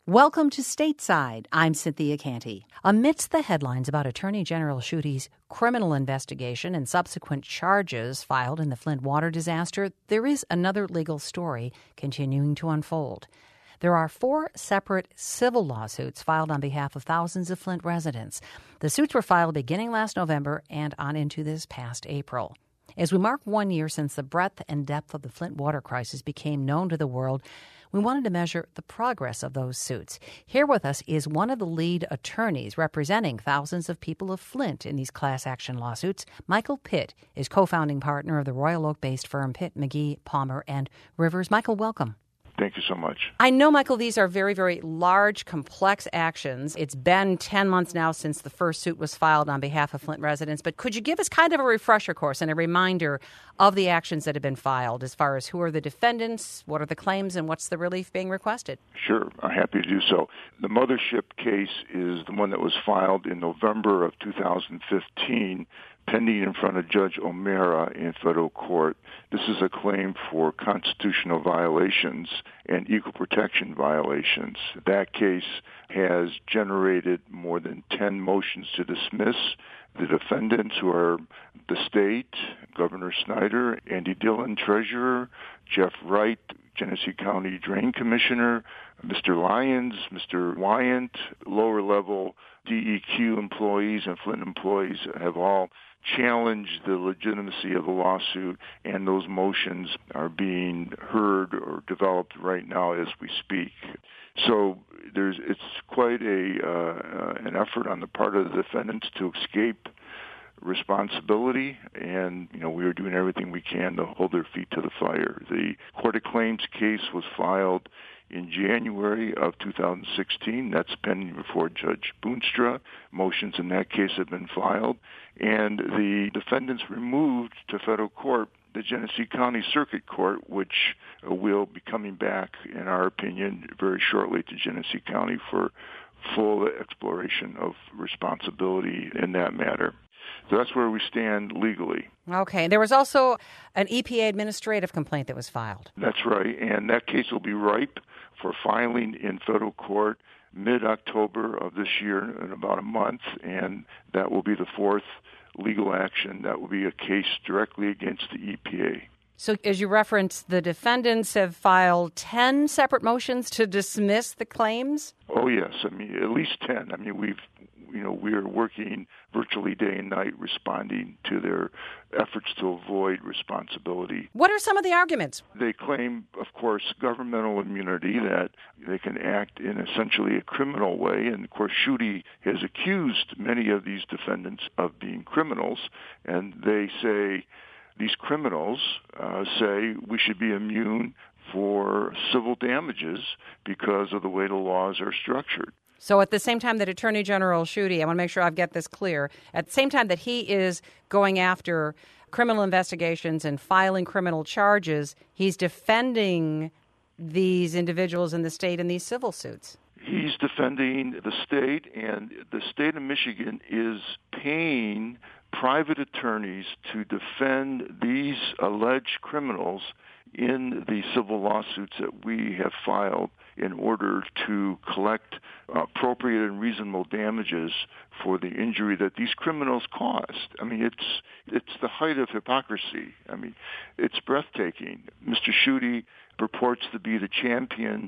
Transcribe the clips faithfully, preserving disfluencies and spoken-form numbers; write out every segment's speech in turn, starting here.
Welcome to Stateside. I'm Cynthia Canty. Amidst the headlines about Attorney General Schuette's criminal investigation and subsequent charges filed in the Flint water disaster, there is another legal story continuing to unfold. There are four separate civil lawsuits filed on behalf of thousands of Flint residents. The suits were filed beginning last November and on into this past April. As we mark one year since the breadth and depth of the Flint water crisis became known to the world, we wanted to measure the progress of those suits. Here with us is one of the lead attorneys representing thousands of people of Flint in these class action lawsuits. Michael Pitt is co-founding partner of the Royal Oak-based firm Pitt, McGee, Palmer, and Rivers. Michael, welcome. Thank you so much. I know, Michael, these are very, very large, complex actions. It's been ten months now since the first suit was filed on behalf of Flint residents, but could you give us kind of a refresher course and a reminder of the actions that have been filed as far as who are the defendants, what are the claims, and what's the relief being requested? Sure, I'm happy to do so. The mothership case is the one that was filed in November of two thousand fifteen, pending in front of Judge O'Mara in federal court. This is a claim for constitutional violations and equal protection violations. That case has generated more than ten motions to dismiss. The defendants, who are the state, Governor Snyder, Andy Dillon, Treasurer, Jeff Wright, Genesee County Drain Commissioner, Mister Lyons, Mister Wyant, lower-level D E Q employees and Flint employees have all challenged the legitimacy of the lawsuit, and those motions are being heard or developed right now as we speak. So there's it's quite a uh, an effort on the part of the defendants to escape responsibility, and you know we are doing everything we can to hold their feet to the fire. The Court of Claims case was filed in January of two thousand sixteen. That's pending before Judge Boonstra. Motions in that case have been filed, and the defendants removed to federal court the Genesee County Circuit Court, which will be coming back, in our opinion, very shortly to Genesee County for full exploration of responsibility in that matter. So that's where we stand legally. Okay. There was also an E P A administrative complaint that was filed. That's right, and that case will be ripe for filing in federal court mid-October of this year, in about a month, and that will be the fourth legal action. That will be a case directly against the E P A. So as you referenced, the defendants have filed ten separate motions to dismiss the claims? Oh, yes. I mean, at least ten. I mean, we've You know, we are working virtually day and night responding to their efforts to avoid responsibility. What are some of the arguments? They claim, of course, governmental immunity, that they can act in essentially a criminal way. And, of course, Schuette has accused many of these defendants of being criminals. And they say, these criminals uh, say we should be immune for civil damages because of the way the laws are structured. So at the same time that Attorney General Schuette, I want to make sure I've got this clear, at the same time that he is going after criminal investigations and filing criminal charges, he's defending these individuals in the state in these civil suits. He's defending the state, and the state of Michigan is paying private attorneys to defend these alleged criminals in the civil lawsuits that we have filed in order to collect appropriate and reasonable damages for the injury that these criminals caused. I mean, it's it's the height of hypocrisy. I mean, it's breathtaking. Mister Schuette purports to be the champion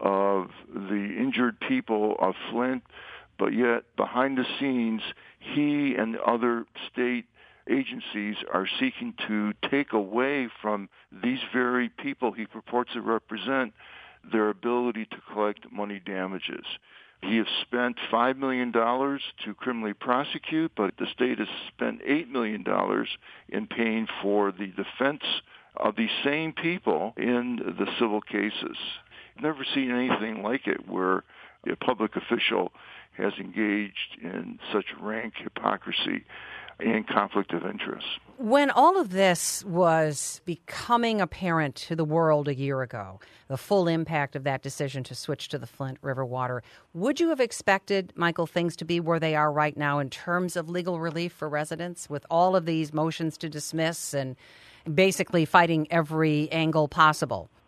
of the injured people of Flint, but yet behind the scenes, he and other state agencies are seeking to take away from these very people he purports to represent their ability to collect money damages. He has spent five million dollars to criminally prosecute, but the state has spent eight million dollars in paying for the defense of these same people in the civil cases. I've never seen anything like it where a public official has engaged in such rank hypocrisy and conflict of interest. When all of this was becoming apparent to the world a year ago, the full impact of that decision to switch to the Flint River water, would you have expected, Michael, things to be where they are right now in terms of legal relief for residents with all of these motions to dismiss and basically fighting every angle possible?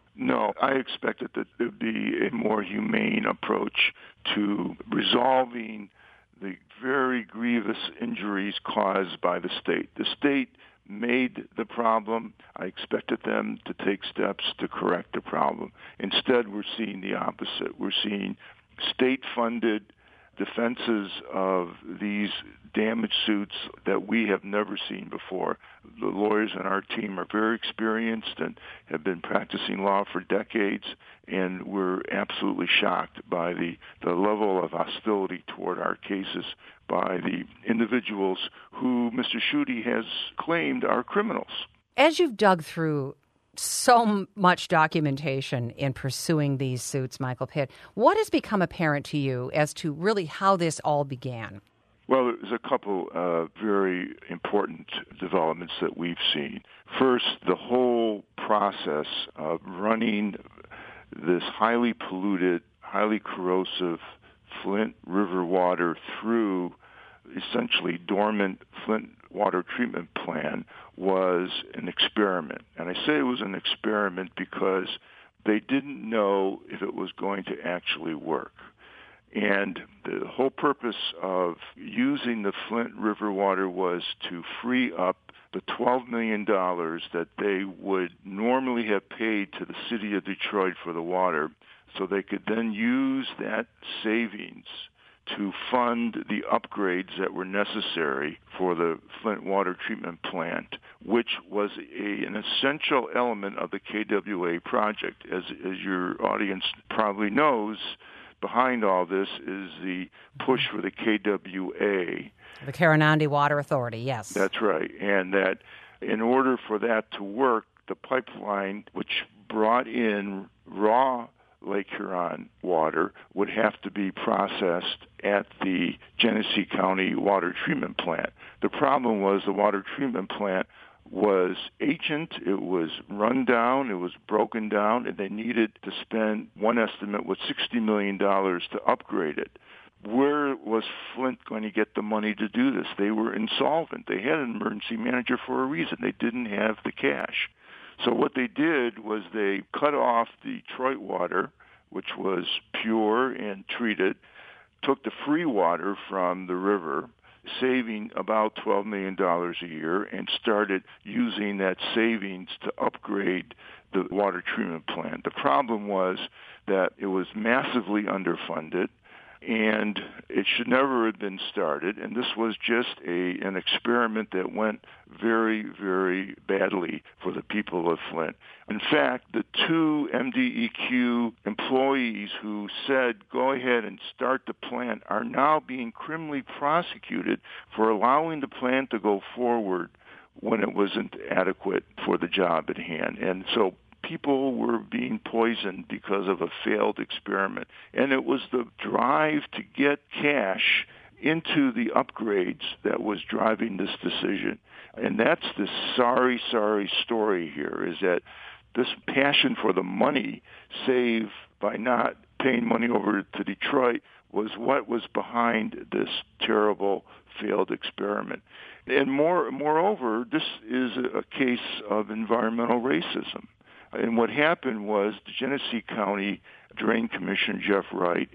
No, I expected that there'd be a more humane approach to resolving the very grievous injuries caused by the state. The state made the problem. I expected them to take steps to correct the problem. Instead, we're seeing the opposite. We're seeing state-funded defenses of these damage suits that we have never seen before. The lawyers on our team are very experienced and have been practicing law for decades, and we're absolutely shocked by the, the level of hostility toward our cases by the individuals who Mister Schuette has claimed are criminals. As you've dug through so much documentation in pursuing these suits, Michael Pitt, what has become apparent to you as to really how this all began? Well, there's a couple of very important developments that we've seen. First, the whole process of running this highly polluted, highly corrosive Flint River water through essentially dormant Flint water treatment plant was an experiment. And I say it was an experiment because they didn't know if it was going to actually work. And the whole purpose of using the Flint River water was to free up the twelve million dollars that they would normally have paid to the city of Detroit for the water, so they could then use that savings to fund the upgrades that were necessary for the Flint water treatment plant, which was a, an essential element of the K W A project. As, as your audience probably knows, behind all this is the push for the K W A. The Karanandi Water Authority, yes. That's right. And that in order for that to work, the pipeline, which brought in raw Lake Huron water, would have to be processed at the Genesee County Water Treatment Plant. The problem was the water treatment plant was ancient, it was run down, it was broken down, and they needed to spend, one estimate was sixty million dollars to upgrade it. Where was Flint going to get the money to do this? They were insolvent. They had an emergency manager for a reason. They didn't have the cash. So what they did was they cut off the Detroit water, which was pure and treated, took the free water from the river, saving about twelve million dollars a year, and started using that savings to upgrade the water treatment plant. The problem was that it was massively underfunded, and it should never have been started, and this was just a an experiment that went very, very badly for the people of Flint. In fact, the two M D E Q employees who said, go ahead and start the plant, are now being criminally prosecuted for allowing the plant to go forward when it wasn't adequate for the job at hand. And so people were being poisoned because of a failed experiment. And it was the drive to get cash into the upgrades that was driving this decision. And that's the sorry, sorry story here, is that this passion for the money saved by not paying money over to Detroit was what was behind this terrible failed experiment. And more, moreover, this is a case of environmental racism. And what happened was the Genesee County Drain Commissioner, Jeff Wright,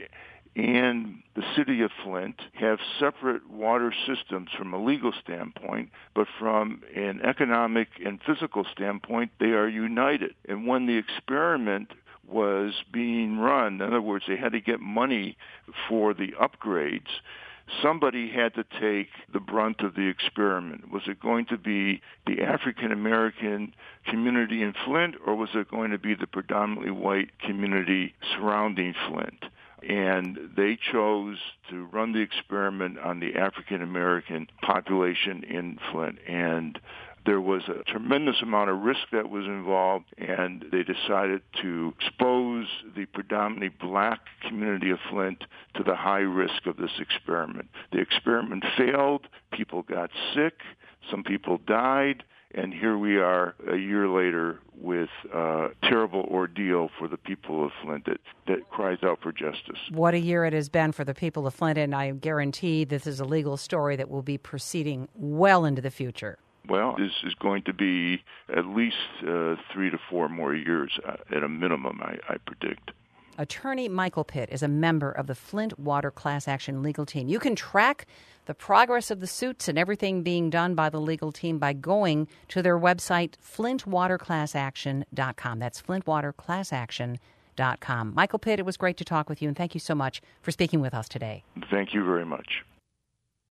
and the city of Flint have separate water systems from a legal standpoint, but from an economic and physical standpoint, they are united. And when the experiment was being run, in other words, they had to get money for the upgrades, somebody had to take the brunt of the experiment. Was it going to be the African-American community in Flint, or was it going to be the predominantly white community surrounding Flint? And they chose to run the experiment on the African-American population in Flint. And there was a tremendous amount of risk that was involved, and they decided to expose the predominantly black community of Flint to the high risk of this experiment. The experiment failed, people got sick, some people died, and here we are a year later with a terrible ordeal for the people of Flint that, that cries out for justice. What a year it has been for the people of Flint, and I guarantee this is a legal story that will be proceeding well into the future. Well, this is going to be at least uh, three to four more years uh, at a minimum, I, I predict. Attorney Michael Pitt is a member of the Flint Water Class Action Legal Team. You can track the progress of the suits and everything being done by the legal team by going to their website, flint water class action dot com. That's flint water class action dot com. Michael Pitt, it was great to talk with you, and thank you so much for speaking with us today. Thank you very much.